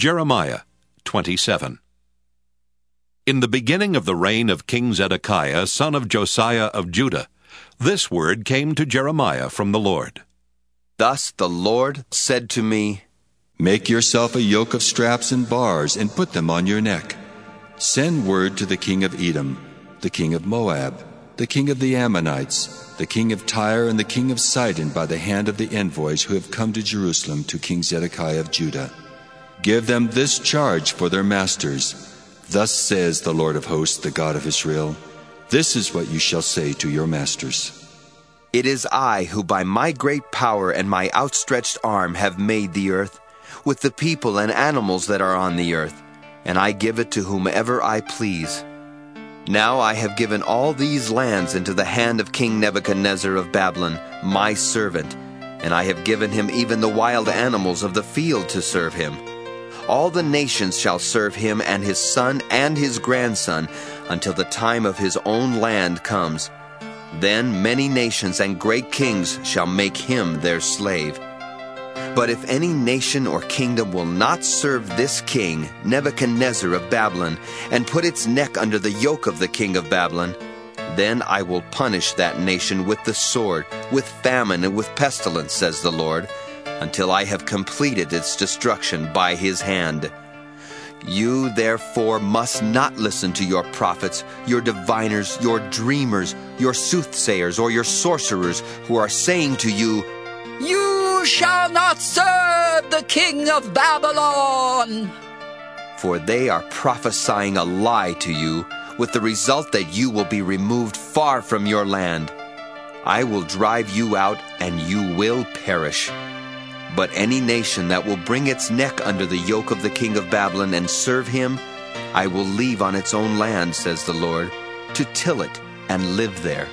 Jeremiah 27. In the beginning of the reign of King Zedekiah, son of Josiah of Judah, this word came to Jeremiah from the Lord. Thus the Lord said to me, Make yourself a yoke of straps and bars, and put them on your neck. Send word to the king of Edom, the king of Moab, the king of the Ammonites, the king of Tyre, and the king of Sidon by the hand of the envoys who have come to Jerusalem to King Zedekiah of Judah. Give them this charge for their masters. Thus says the Lord of hosts, the God of Israel, This is what you shall say to your masters. It is I who by my great power and my outstretched arm have made the earth, with the people and animals that are on the earth, and I give it to whomever I please. Now I have given all these lands into the hand of King Nebuchadnezzar of Babylon, my servant, and I have given him even the wild animals of the field to serve him. All the nations shall serve him and his son and his grandson until the time of his own land comes. Then many nations and great kings shall make him their slave. But if any nation or kingdom will not serve this king, Nebuchadnezzar of Babylon, and put its neck under the yoke of the king of Babylon, then I will punish that nation with the sword, with famine, and with pestilence, says the Lord, until I have completed its destruction by his hand. You, therefore, must not listen to your prophets, your diviners, your dreamers, your soothsayers, or your sorcerers, who are saying to you, You shall not serve the king of Babylon. For they are prophesying a lie to you, with the result that you will be removed far from your land. I will drive you out, and you will perish. But any nation that will bring its neck under the yoke of the king of Babylon and serve him, I will leave on its own land, says the Lord, to till it and live there.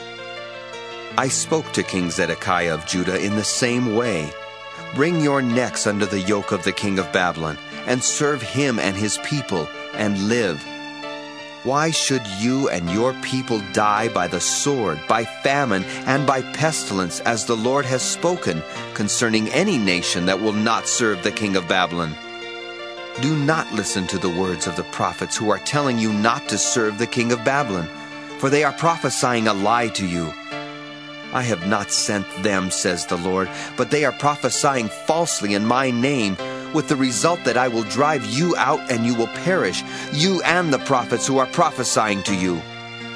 I spoke to King Zedekiah of Judah in the same way. Bring your necks under the yoke of the king of Babylon, and serve him and his people, and live. Why should you and your people die by the sword, by famine, and by pestilence, as the Lord has spoken, concerning any nation that will not serve the king of Babylon? Do not listen to the words of the prophets who are telling you not to serve the king of Babylon, for they are prophesying a lie to you. I have not sent them, says the Lord, but they are prophesying falsely in my name, with the result that I will drive you out and you will perish, you and the prophets who are prophesying to you.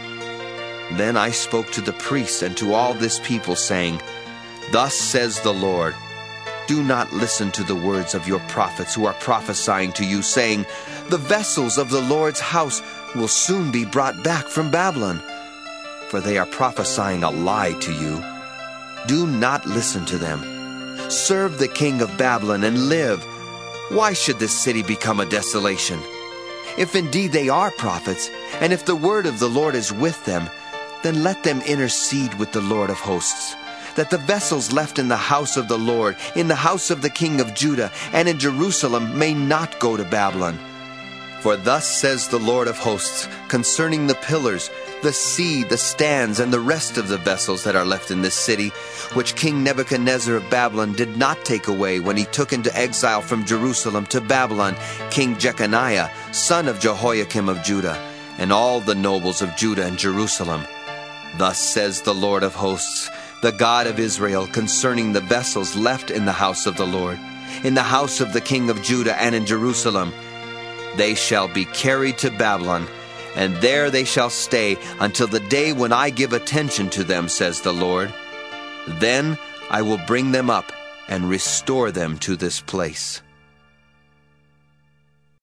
Then I spoke to the priests and to all this people, saying, Thus says the Lord, Do not listen to the words of your prophets who are prophesying to you, saying, The vessels of the Lord's house will soon be brought back from Babylon. For they are prophesying a lie to you. Do not listen to them. Serve the king of Babylon and live. Why should this city become a desolation? If indeed they are prophets, and if the word of the Lord is with them, then let them intercede with the Lord of hosts, that the vessels left in the house of the Lord, in the house of the king of Judah, and in Jerusalem may not go to Babylon. For thus says the Lord of hosts, concerning the pillars, the sea, the stands, and the rest of the vessels that are left in this city, which King Nebuchadnezzar of Babylon did not take away when he took into exile from Jerusalem to Babylon King Jeconiah, son of Jehoiakim of Judah, and all the nobles of Judah and Jerusalem. Thus says the Lord of hosts, the God of Israel, concerning the vessels left in the house of the Lord, in the house of the king of Judah and in Jerusalem. They shall be carried to Babylon, and there they shall stay until the day when I give attention to them, says the Lord. Then I will bring them up and restore them to this place.